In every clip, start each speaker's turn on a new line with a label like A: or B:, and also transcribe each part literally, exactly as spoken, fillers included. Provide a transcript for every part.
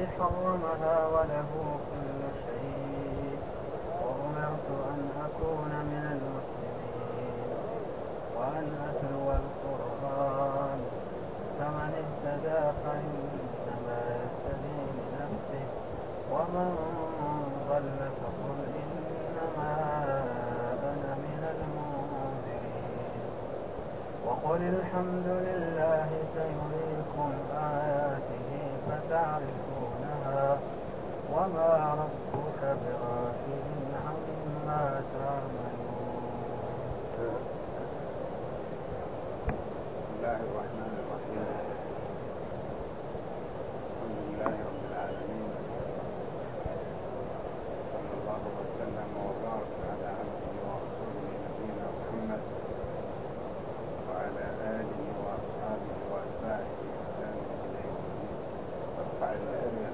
A: الذي حرمها وله كل شيء وأمرت أن أكون من المسلمين وأن أتلو القرآن فمن اهتدى فإنما يهتدي لنفسه ومن ضل فقل إنما أنا من المنذرين وقل الحمد لله سيريكم آياته فتعرفونها وما ربك بغافل عما تعملون.
B: بسم الله الرحمن الرحيم. الحمد لله رب العالمين، صلى الله وسلم وبارك على عبده ورسوله نبينا محمد وعلى آله وأصحابه وأتباعه بإحسان إلى يوم الدين. وارفع الأذى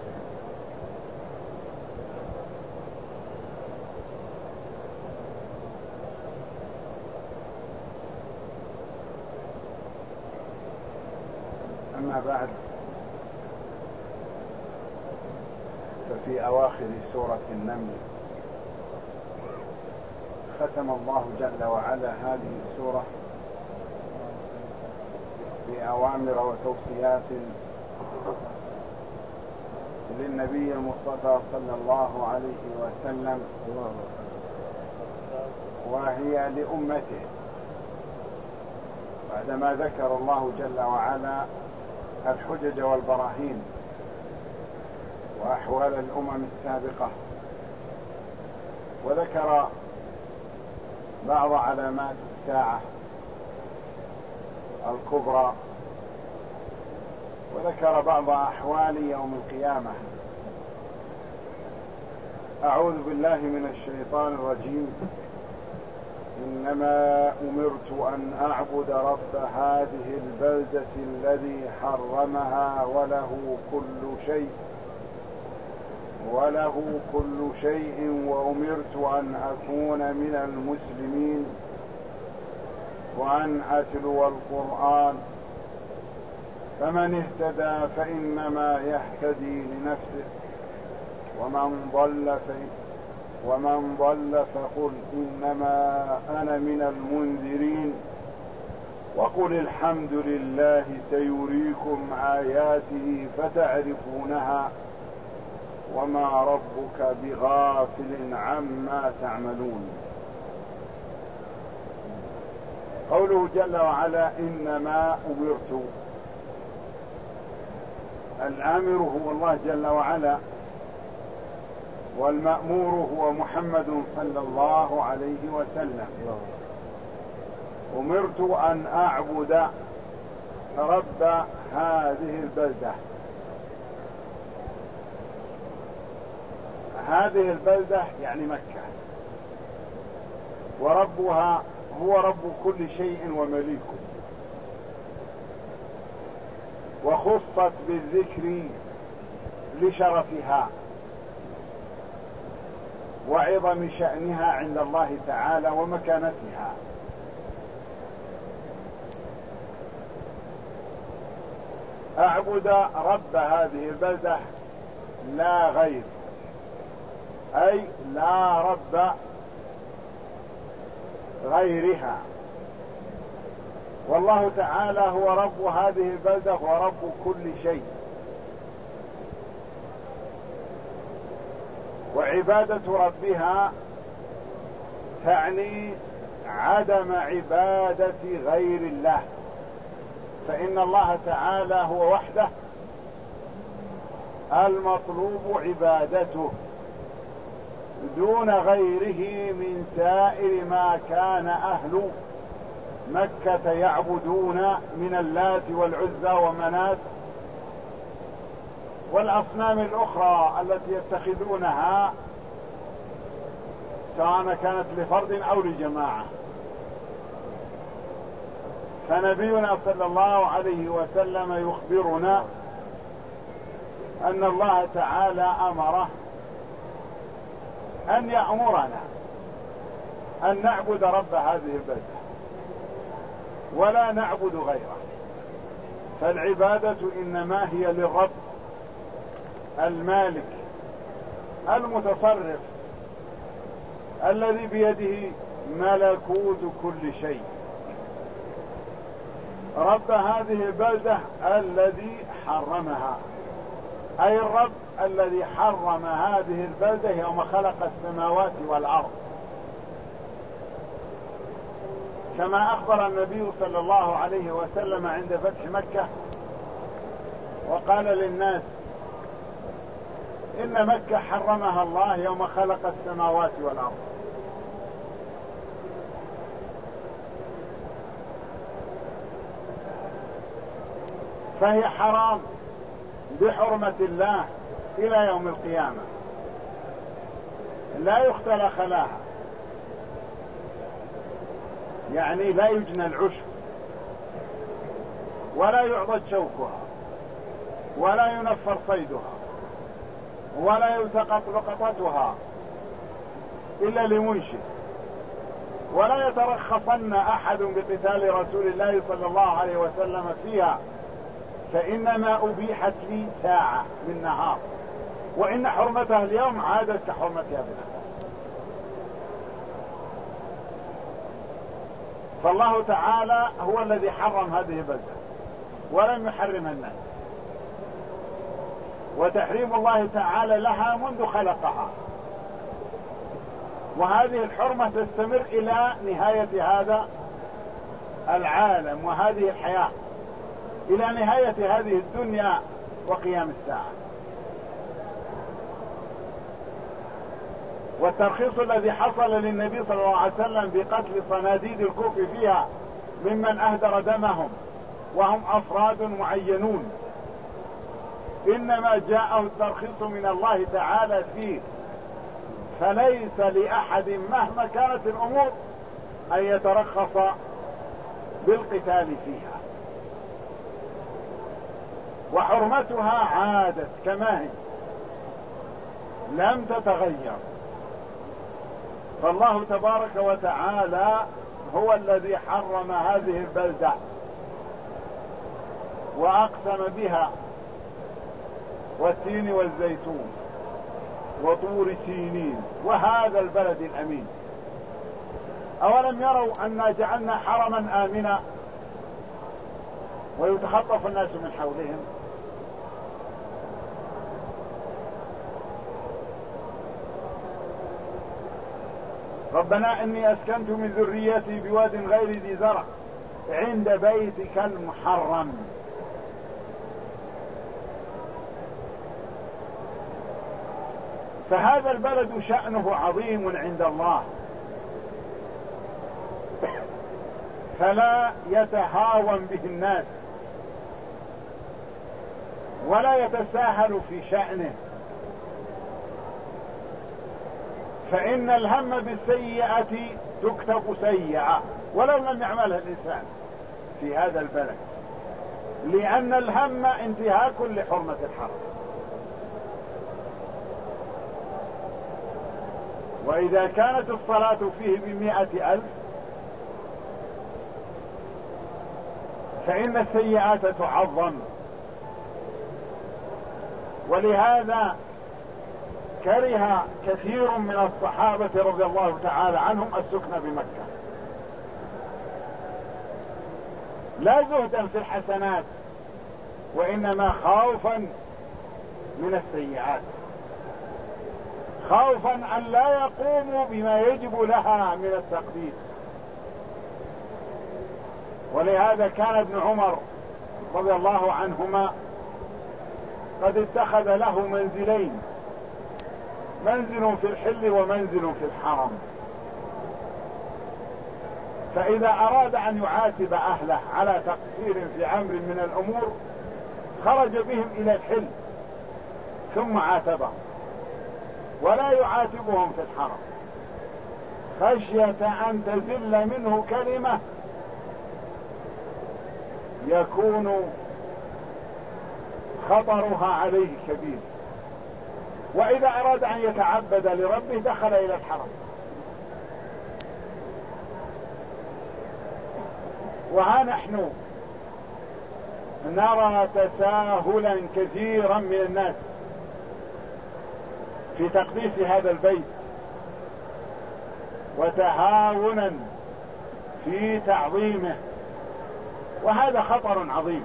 B: أما بعد، ففي أواخر سورة النمل ختم الله جل وعلا هذه السورة بأوامر وتوصيات للنبي المصطفى صلى الله عليه وسلم، وهي لأمته، بعدما ذكر الله جل وعلا الحجج والبراهين وأحوال الأمم السابقة، وذكر بعض علامات الساعة الكبرى، وذكر بعض أحوال يوم القيامة. أعوذ بالله من الشيطان الرجيم. إنما أمرت أن أعبد رب هذه البلدة الذي حرمها وله كل شيء وله كل شيء وأمرت أن أكون من المسلمين وأن أتلو القرآن فمن اهتدى فإنما يهتدي لنفسه ومن ضل ومن ضل فقل إنما أنا من المنذرين وقل الحمد لله سيريكم آياته فتعرفونها وما ربك بغافل عما تعملون. قوله جل وعلا إنما أمرت، الآمر هو الله جل وعلا، والمأمور هو محمد صلى الله عليه وسلم. أمرت أن أعبد رب هذه البلدة. هذه البلدة يعني مكة، وربها هو رب كل شيء ومليكه، وخصت بالذكر لشرفها وعظم شأنها عند الله تعالى ومكانتها. أعبد رب هذه البلدة لا غير، أي لا رب غيرها، والله تعالى هو رب هذه البلدة ورب كل شيء. وعبادة ربها تعني عدم عبادة غير الله، فإن الله تعالى هو وحده المطلوب عبادته دون غيره من سائر ما كان أهل مكة يعبدون من اللات والعزى ومنات والأصنام الأخرى التي يتخذونها سواء كانت لفرد أو لجماعة. فنبينا صلى الله عليه وسلم يخبرنا أن الله تعالى أمره أن يأمرنا أن نعبد رب هذه البلدة ولا نعبد غيره، فالعبادة إنما هي للرب المالك المتصرف الذي بيده ملكوت كل شيء، رب هذه البلدة الذي حرمها، أي الرب الذي حرم هذه البلدة يوم خلق السماوات والأرض، كما أخبر النبي صلى الله عليه وسلم عند فتح مكة وقال للناس إن مكة حرمها الله يوم خلق السماوات والأرض. فهي حرام بحرمة الله إلى يوم القيامة، لا يختلى خلاها، يعني لا يجنى العشب ولا يعضد شوكها ولا ينفر صيدها ولا يلتقط لقطتها إلا لمنشد، ولا يترخصن أحد بقتال رسول الله صلى الله عليه وسلم فيها، فإنما أبيحت لي ساعة من نهار، وإن حرمتها اليوم عادت كحرمتها بالأمس. فالله تعالى هو الذي حرم هذه البلدة ولم يحرمها الناس، وتحريم الله تعالى لها منذ خلقها، وهذه الحرمة تستمر إلى نهاية هذا العالم وهذه الحياة، إلى نهاية هذه الدنيا وقيام الساعة. والترخيص الذي حصل للنبي صلى الله عليه وسلم بقتل صناديد الكفر فيها ممن أهدر دمهم وهم أفراد معينون، إنما جاءه الترخيص من الله تعالى فيه، فليس لأحد مهما كانت الأمور أن يترخص بالقتال فيها، وحرمتها عادت كما هي لم تتغير. فالله تبارك وتعالى هو الذي حرم هذه البلدة وأقسم بها والتين والزيتون وطور سينين وهذا البلد الأمين. أولم يروا أنا جعلنا حرما آمنا ويتخطف الناس من حولهم؟ ربنا إني أسكنت من ذريتي بواد غير ذي زرع عند بيتك المحرم. فهذا البلد شأنه عظيم عند الله، فلا يتهاون به الناس ولا يتساهل في شأنه، فإن الهم بالسيئة تكتب سيئة ولو لم يعملها الإنسان في هذا البلد، لأن الهم انتهاك لحرمة الحرم. وإذا كانت الصلاة فيه بمئة ألف فإن السيئات تعظم. ولهذا كره كثير من الصحابة رضي الله تعالى عنهم السكن بمكة، لا زهدا في الحسنات وإنما خوفا من السيئات، خوفا أن لا يقوموا بما يجب لها من التقديس. ولهذا كان ابن عمر رضي الله عنهما قد اتخذ له منزلين، منزل في الحل ومنزل في الحرم، فإذا أراد أن يعاتب أهله على تقصير في أمر من الأمور خرج بهم إلى الحل ثم عاتبهم، ولا يعاتبهم في الحرم خشية أن تزل منه كلمة يكون خطرها عليه كبير. وإذا أراد أن يتعبد لربه دخل إلى الحرم. وها نحن نرى تساهلا كثيرا من الناس في تقديس هذا البيت وتهاونا في تعظيمه، وهذا خطر عظيم.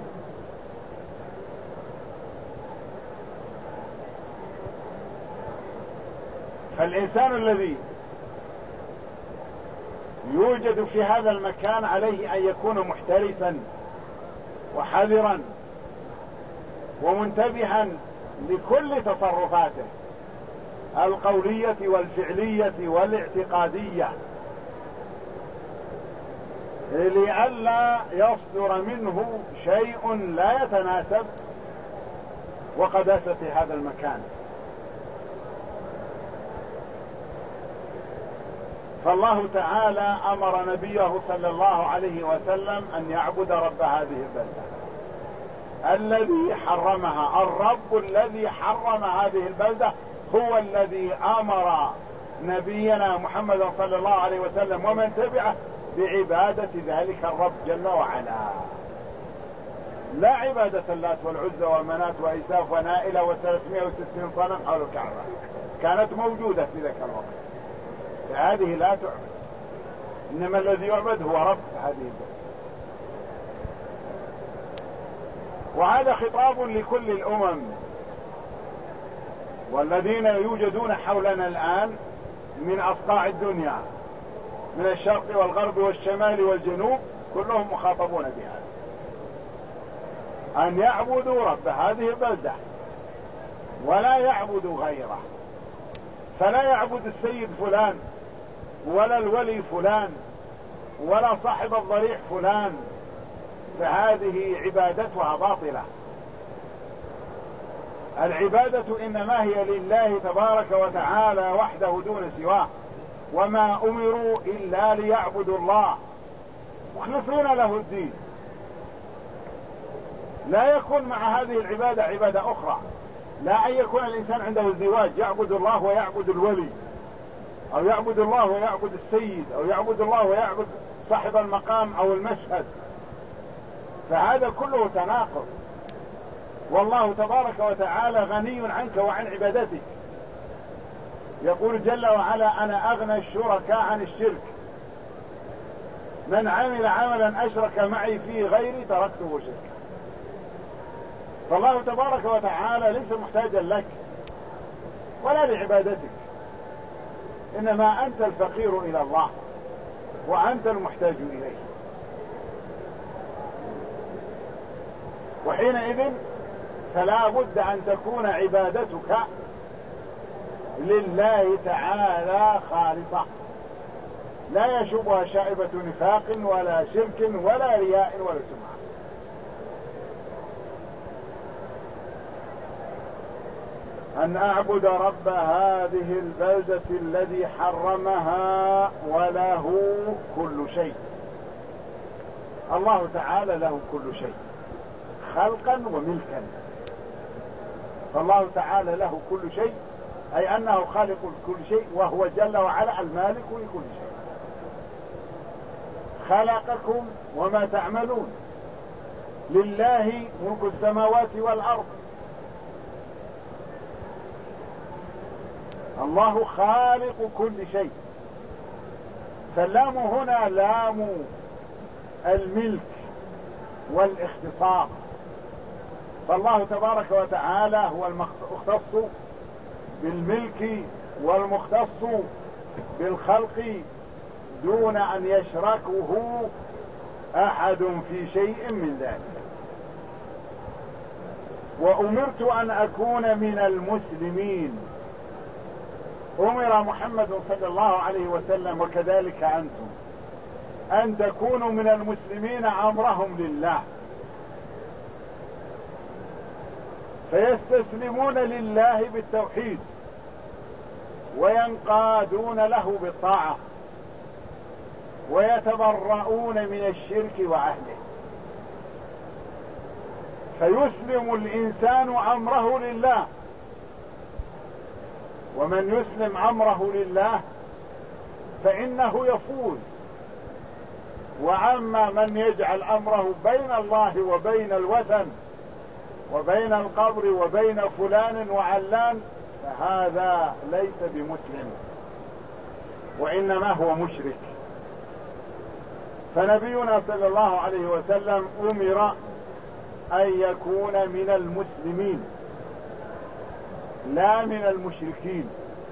B: فالإنسان الذي يوجد في هذا المكان عليه أن يكون محترسا وحذرا ومنتبها لكل تصرفاته القولية والفعلية والاعتقادية، لئلا يصدر منه شيء لا يتناسب وقداسة هذا المكان. فالله تعالى أمر نبيه صلى الله عليه وسلم أن يعبد رب هذه البلدة الذي حرمها. الرب الذي حرم هذه البلدة هو الذي أمر نبينا محمد صلى الله عليه وسلم ومن تبعه بعبادة ذلك الرب جل وعلا، لا عبادة اللات والعزى ومنات وإساف ونائلة وثلاثمائة وستين صنم حول الكعبة كانت موجودة في ذاك الوقت، فهذه لا تعبد، إنما الذي يعبد هو رب هذه البلد. وهذا خطاب لكل الأمم، والذين يوجدون حولنا الآن من أصقاع الدنيا من الشرق والغرب والشمال والجنوب كلهم مخاطبون بهذا، أن يعبدوا رب هذه البلدة ولا يعبدوا غيره. فلا يعبد السيد فلان ولا الولي فلان ولا صاحب الضريح فلان، فهذه عبادتها باطلة. العبادة إنما هي لله تبارك وتعالى وحده دون سواه، وما أمروا إلا ليعبدوا الله مخلصين له الدين. لا يكون مع هذه العبادة عبادة أخرى، لا أن يكون الإنسان عنده الزواج يعبد الله ويعبد الولي، أو يعبد الله ويعبد السيد، أو يعبد الله ويعبد صاحب المقام أو المشهد، فهذا كله تناقض. والله تبارك وتعالى غني عنك وعن عبادتك، يقول جل وعلا أنا أغنى الشركاء عن الشرك، من عمل عملا أشرك معي فيه غيري تركته شركا. فالله تبارك وتعالى ليس محتاجا لك ولا لعبادتك، إنما أنت الفقير إلى الله وأنت المحتاج إليه. وحينئذ فلا بد أن تكون عبادتك لله تعالى خالصة، لا يشوبها شائبة نفاق ولا شرك ولا رياء ولا سمعة. أن أعبد رب هذه البلدة الذي حرمها وله كل شيء. الله تعالى له كل شيء خلقا وملكا، فالله تعالى له كل شيء، أي أنه خالق كل شيء وهو جل وعلا المالك لكل شيء. خلقكم وما تعملون، لله ملك السماوات والأرض. الله خالق كل شيء، فاللام هنا لام الملك والاختصاص، فالله تبارك وتعالى هو المختص بالملك والمختص بالخلق دون أن يشركه أحد في شيء من ذلك. وأمرت أن أكون من المسلمين، أمر محمد صلى الله عليه وسلم وكذلك أنتم أن تكونوا من المسلمين أمرهم لله، فيستسلمون لله بالتوحيد وينقادون له بالطاعة ويتبرؤون من الشرك وأهله. فيسلم الإنسان أمره لله، ومن يسلم أمره لله فإنه يفوز. وأما من يجعل أمره بين الله وبين الوثن وبين القبر وبين فلان وعلان فهذا ليس بمسلم وإنما هو مشرك. فنبينا صلى الله عليه وسلم أمر أن يكون من المسلمين لا من المشركين،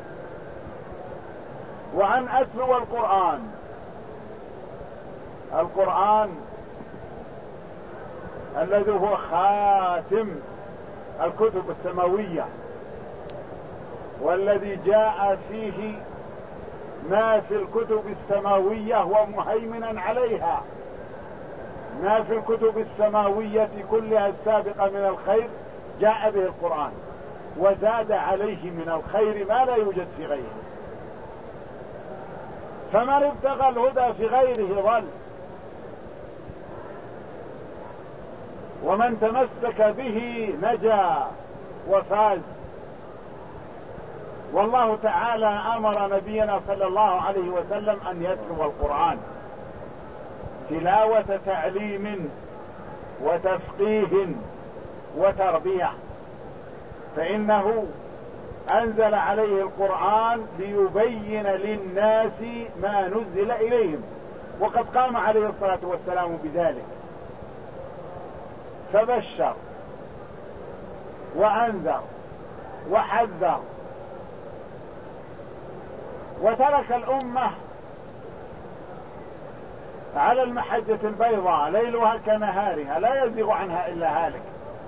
B: وأن أتلو القرآن. القرآن الذي هو خاتم الكتب السماوية، والذي جاء فيه ما في الكتب السماوية ومهيمنا عليها، ما في الكتب السماوية كلها السابقة من الخير جاء به القرآن، وزاد عليه من الخير ما لا يوجد في غيره. فمن ابتغى الهدى في غيره ضل، ومن تمسك به نجا وفاز. والله تعالى أمر نبينا صلى الله عليه وسلم أن يتلو القرآن تلاوة تعليم وتفقيه وتربية، فإنه أنزل عليه القرآن ليبين للناس ما نزل إليهم، وقد قام عليه الصلاة والسلام بذلك، فبشر وأنذر وحذر، وترك الأمة على المحجة البيضاء ليلها كنهارها لا يزيغ عنها إلا هالك.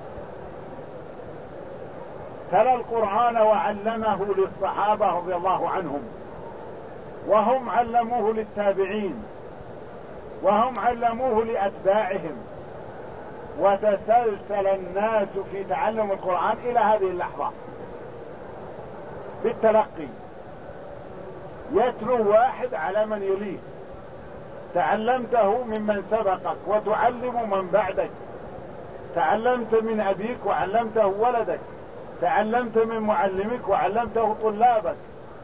B: تلا القرآن وعلمه للصحابة رضي الله عنهم، وهم علموه للتابعين، وهم علموه لأتباعهم، وتسلسل الناس في تعلم القرآن إلى هذه اللحظة بالتلقي. يتلو واحد على من يليه، تعلمته ممن سبقك وتعلم من بعدك، تعلمت من أبيك وعلمته ولدك، تعلمت من معلمك وعلمته طلابك.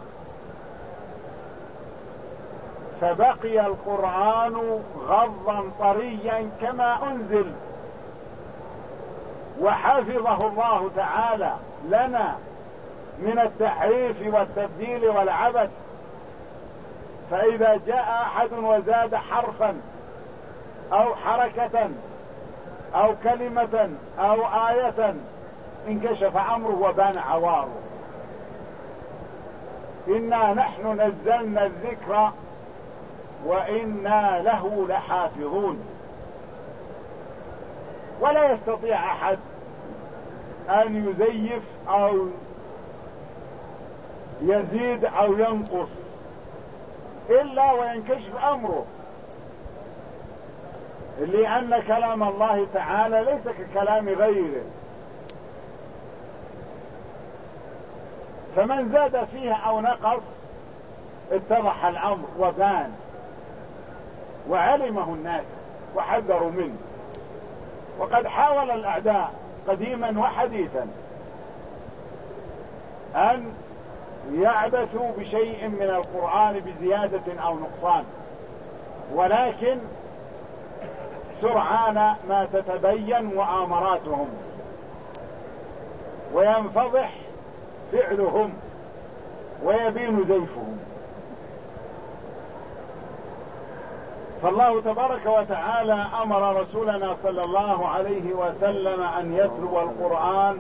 B: فبقي القرآن غضا طريا كما أنزل، وحفظه الله تعالى لنا من التحريف والتبديل والعبث. فإذا جاء أحد وزاد حرفا أو حركة أو كلمة أو آية انكشف أمره وبان عواره. إنا نحن نزلنا الذكر وإنا له لحافظون. ولا يستطيع أحد أن يزيف أو يزيد أو ينقص إلا وينكشف أمره، لأن كلام الله تعالى ليس ككلام غيره. فمن زاد فيه أو نقص اتضح الأمر وبان وعلمه الناس وحذروا منه. وقد حاول الأعداء قديما وحديثا أن يعبثوا بشيء من القرآن بزيادة أو نقصان، ولكن سرعان ما تتبين مؤامراتهم وينفضح فعلهم ويبين زيفهم. فالله تبارك وتعالى أمر رسولنا صلى الله عليه وسلم أن يتلو القرآن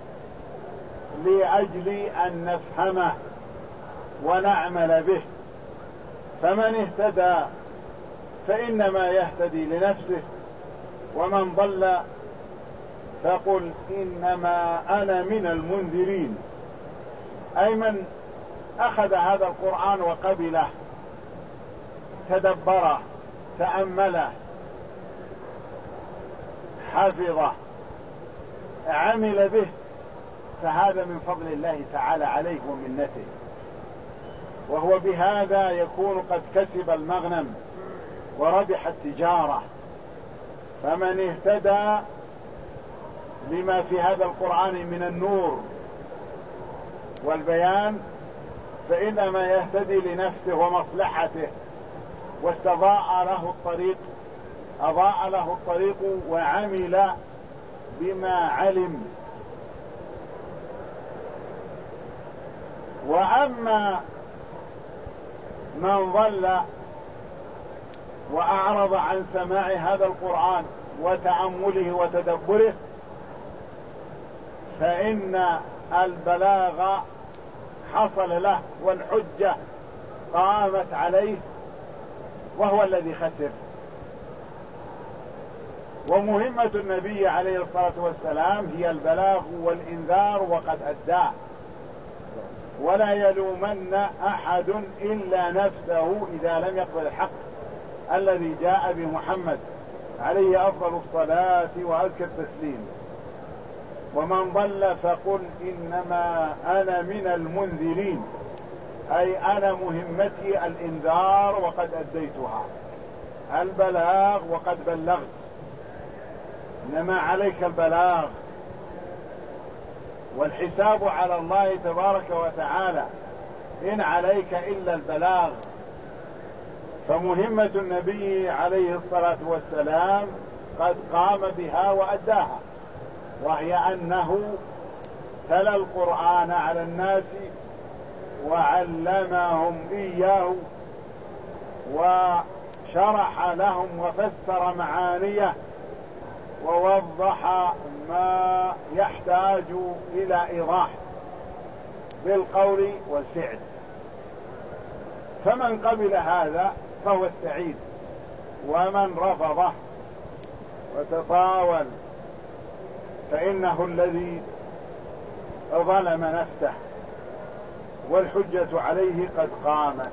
B: لأجل أن نفهمه ونعمل به. فمن اهتدى فإنما يهتدي لنفسه، ومن ضل فقل إنما أنا من المنذرين. أي من أخذ هذا القرآن وقبله، تدبره، تأمله، حفظه، عمل به، فهذا من فضل الله تعالى عليه ومنته، وهو بهذا يكون قد كسب المغنم وربح التجارة. فمن اهتدى لما في هذا القرآن من النور والبيان فإنما يهتدي لنفسه ومصلحته، واستضاء له الطريق، أضاء له الطريق وعمل بما علم. وأما من ضل وأعرض عن سماع هذا القرآن وتأمله وتدبره فإن البلاغ حصل له والحجة قامت عليه وهو الذي خسر. ومهمة النبي عليه الصلاة والسلام هي البلاغ والإنذار وقد أداه، ولا يلومن أحد إلا نفسه إذا لم يقبل الحق الذي جاء بمحمد عليه أفضل الصلاة وأزكى التسليم. ومن ضل فقل إنما أنا من المنذرين، أي أنا مهمتي الإنذار وقد أديتها، البلاغ وقد بلغت، إنما عليك البلاغ والحساب على الله تبارك وتعالى، إن عليك إلا البلاغ. فمهمة النبي عليه الصلاة والسلام قد قام بها وأداها، وهي أنه تلا القرآن على الناس وعلمهم إياه وشرح لهم وفسر معانيه ووضح ما يحتاج إلى إيضاح بالقول والفعل. فمن قبل هذا فهو السعيد، ومن رفضه وتطاول فإنه الذي ظلم نفسه، والحجة عليه قد قامت.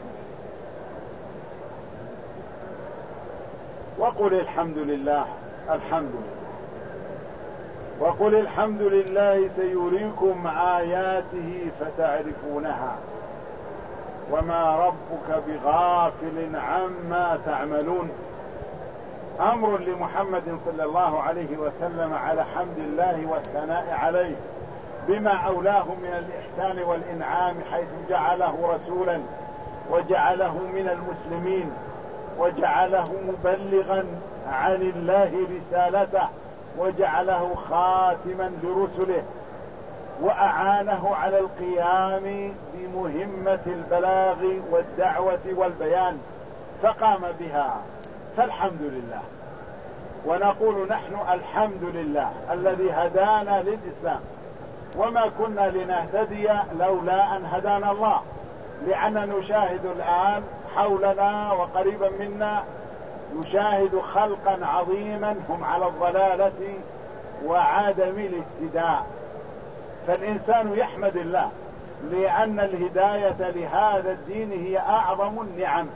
B: وقل الحمد لله الحمد لله وقل الحمد لله سيريكم آياته فتعرفونها وما ربك بغافل عما تعملون. أمر لمحمد صلى الله عليه وسلم على حمد الله والثناء عليه بما أولاه من الإحسان والإنعام، حيث جعله رسولا وجعله من المسلمين وجعله مبلغا عن الله رسالته وجعله خاتما لرسله، وأعانه على القيام بمهمة البلاغ والدعوة والبيان فقام بها، فالحمد لله. ونقول نحن الحمد لله الذي هدانا للإسلام، وما كنا لنهتدي لولا أن هدانا الله، لأننا نشاهد الآن حولنا وقريبا منا نشاهد خلقا عظيما هم على الضلالة وعدم الاهتداء. فالإنسان يحمد الله لأن الهداية لهذا الدين هي أعظم النعم،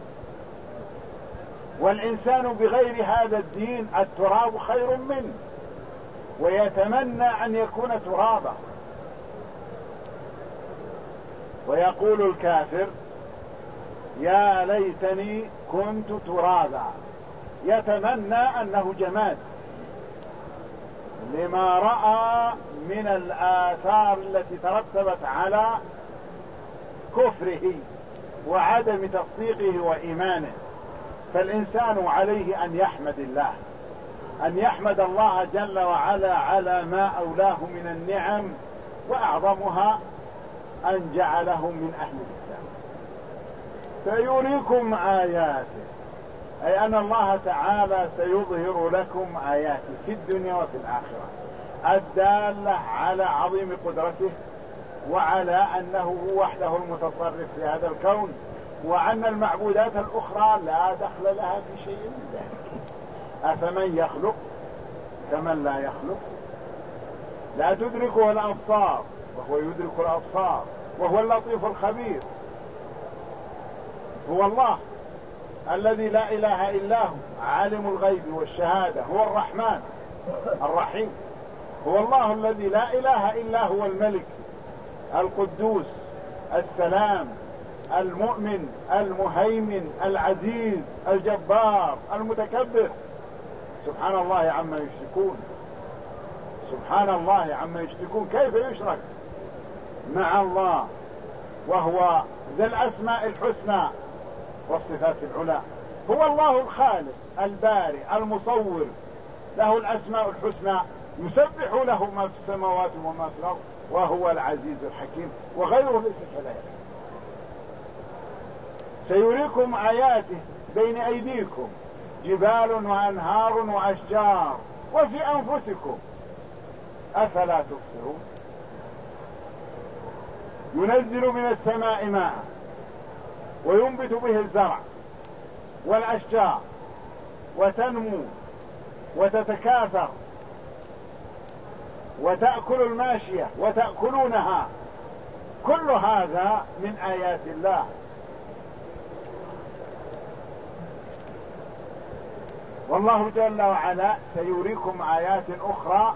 B: والإنسان بغير هذا الدين التراب خير منه، ويتمنى أن يكون ترابا. ويقول الكافر يا ليتني كنت ترابا، يتمنى أنه جماد لما رأى من الآثار التي ترتبت على كفره وعدم تصديقه وإيمانه. فالإنسان عليه أن يحمد الله، أن يحمد الله جل وعلا على ما أولاه من النعم، وأعظمها أن جعله من أهل الإسلام. سيريكم آياته، أي أن الله تعالى سيظهر لكم آياته في الدنيا وفي الآخرة الدالة على عظيم قدرته وعلى أنه هو وحده المتصرف في هذا الكون، وأن المعبودات الأخرى لا دخل لها في شيء من ذلك. أفمن يخلق كمن لا يخلق، لا تدركه الأبصار وهو يدرك الأبصار وهو اللطيف الخبير. هو الله الذي لا إله إلا هو عالم الغيب والشهادة، هو الرحمن الرحيم. هو الله الذي لا إله إلا هو الملك القدوس السلام المؤمن المهيمن العزيز الجبار المتكبر. سبحان الله عما يشركون، سبحان الله عما يشركون. كيف يشرك مع الله وهو ذا الأسماء الحسنى والصفات العلى؟ هو الله الخالق البارئ المصور، له الأسماء الحسنى، يسبح له ما في السماوات وما في الأرض، وهو العزيز الحكيم، وغيره ليس كذلك. سيريكم آياته بين أيديكم جبال وأنهار وأشجار وفي أنفسكم أفلا تبصرون. ينزل من السماء ماء وينبت به الزرع والأشجار وتنمو وتتكاثر وتأكل الماشية وتأكلونها، كل هذا من آيات الله. والله جل وعلا سيريكم آيات أخرى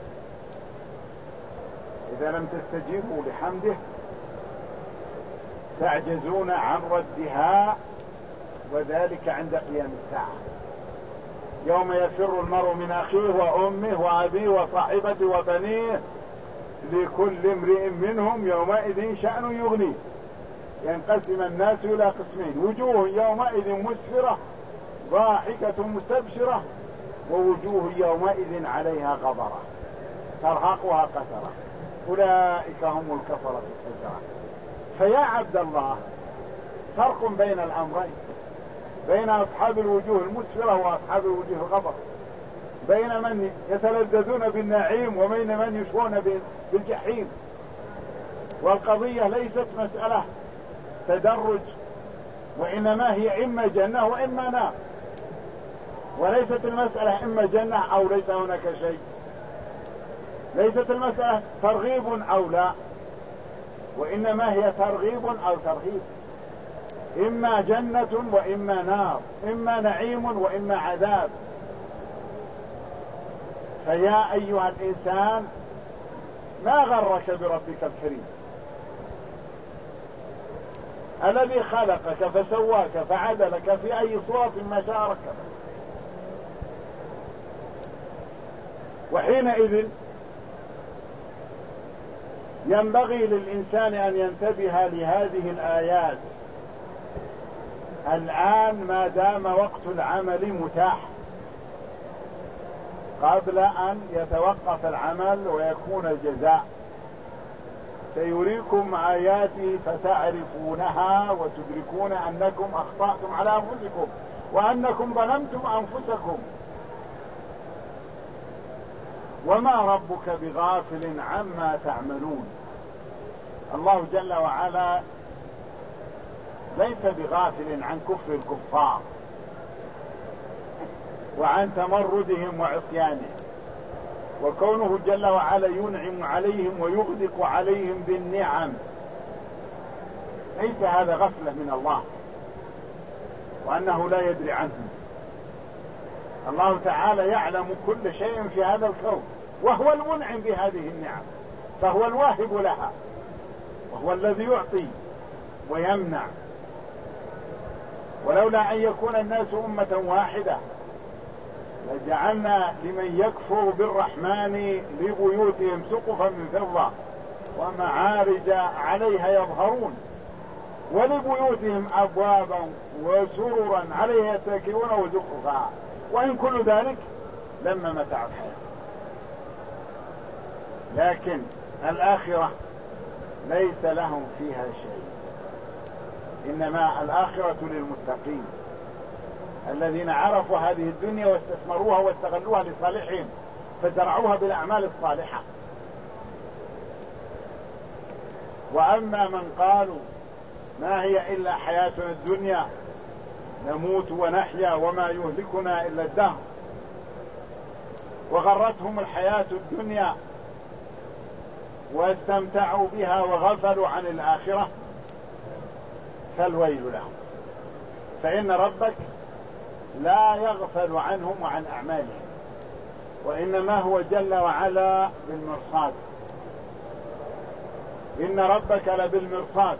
B: إذا لم تستجيبوا لحمده تعجزون عن ردها، وذلك عند قيام الساعة، يوم يفر المرء من أخيه وأمه وأبيه وصاحبته وبنيه لكل امرئ منهم يومئذ شأن يغنيه. ينقسم الناس إلى قسمين: وجوه يومئذ مسفرة ضاحكة مستبشرة، ووجوه يومئذ عليها غبرة ترهقها قترة، أولئك هم الكفرة الفجرة. فيا عبد الله، فرق بين الأمرين، بين أصحاب الوجوه المسفرة وأصحاب الوجوه الغبرة، بين من يتلذذون بالنعيم وبين من يشوون بالجحيم. والقضية ليست مسألة تدرج، وإنما هي إما جنة وإما نار، وليست المسألة إما جنة أو ليس هناك شيء، ليست المسألة ترغيب أو لا، وإنما هي ترغيب أو ترهيب، إما جنة وإما نار، إما نعيم وإما عذاب. فيا أيها الإنسان، ما غرك بربك الكريم الذي خلقك فسواك فعدلك في أي صورة ما شاء ركبك. وحينئذ ينبغي للإنسان أن ينتبه لهذه الآيات الآن ما دام وقت العمل متاح، قبل أن يتوقف العمل ويكون الجزاء. سيريكم آياتي فتعرفونها وتدركون أنكم أخطأتم على أنفسكم وأنكم ظلمتم أنفسكم، وما ربك بغافل عما تعملون. الله جل وعلا ليس بغافل عن كفر الكفار وعن تمردهم وعصيانهم، وكونه جل وعلا ينعم عليهم ويغدق عليهم بالنعم ليس هذا غفلة من الله وأنه لا يدري عنهم. الله تعالى يعلم كل شيء في هذا الكون، وهو المنعم بهذه النعم، فهو الواهب لها، وهو الذي يعطي ويمنع. ولولا أن يكون الناس أمة واحدة لجعلنا لمن يكفر بالرحمن لبيوتهم سقفا من فضة ومعارج عليها يظهرون ولبيوتهم أبوابا وسررا عليها يتكئون وزخرفا، وإن كل ذلك لما متاع الحياة. لكن الآخرة ليس لهم فيها شيء، إنما الآخرة للمتقين الذين عرفوا هذه الدنيا واستثمروها واستغلوها لصالحهم فزرعوها بالأعمال الصالحة. وأما من قالوا ما هي إلا حياتنا الدنيا نموت ونحيا وما يهلكنا إلا الدهر، وغرتهم الحياة الدنيا واستمتعوا بها وغفلوا عن الآخرة، فالويل لهم. فإن ربك لا يغفل عنهم وعن أعمالهم، وإنما هو جل وعلا بالمرصاد. إن ربك لبالمرصاد.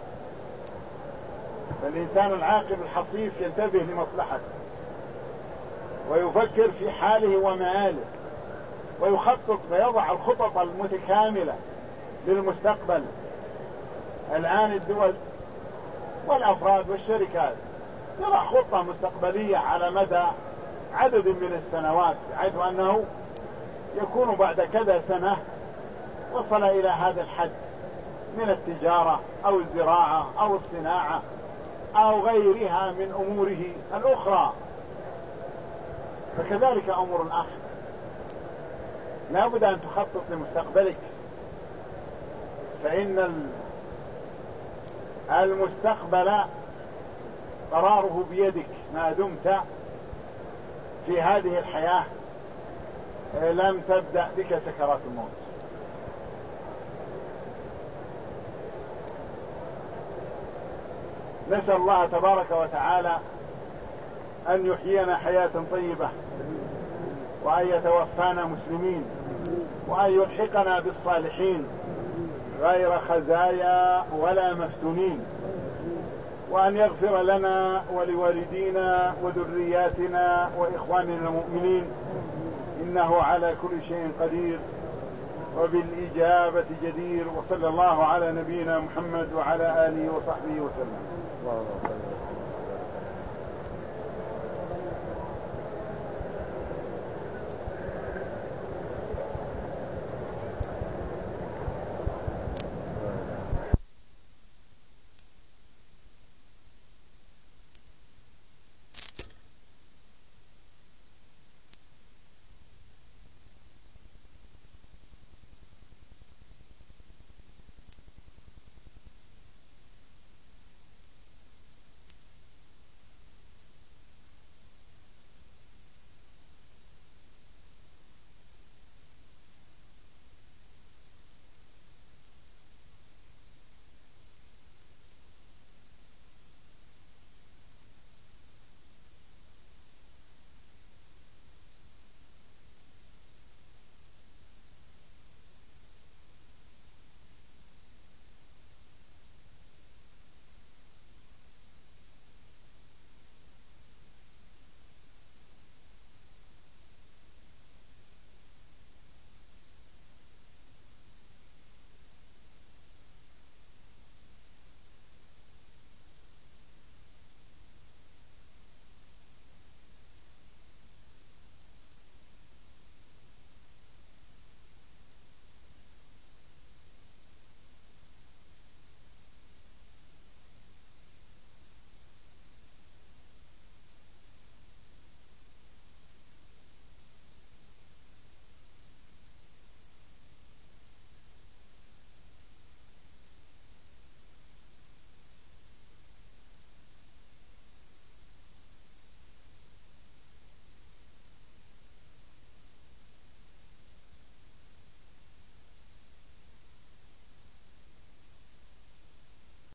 B: فالإنسان العاقل الحصيف ينتبه لمصلحته ويفكر في حاله ومآله ويخطط ويضع الخطط المتكاملة للمستقبل. الآن الدول والأفراد والشركات يضع خطة مستقبلية على مدى عدد من السنوات، بحيث أنه يكون بعد كذا سنة وصل إلى هذا الحد من التجارة أو الزراعة أو الصناعة أو غيرها من أموره الأخرى. فكذلك أمور الآخرة لا بد أن تخطط لمستقبلك، فإن المستقبل قراره بيدك ما دمت في هذه الحياة لم تبدأ بك سكرات الموت. نسأل الله تبارك وتعالى أن يحيينا حياة طيبة، وأن يتوفانا مسلمين، وأن يلحقنا بالصالحين غير خزايا ولا مفتونين، وأن يغفر لنا ولوالدينا وذرياتنا وإخواننا المؤمنين، إنه على كل شيء قدير وبالإجابة جدير. وصلى الله على نبينا محمد وعلى آله وصحبه وسلم.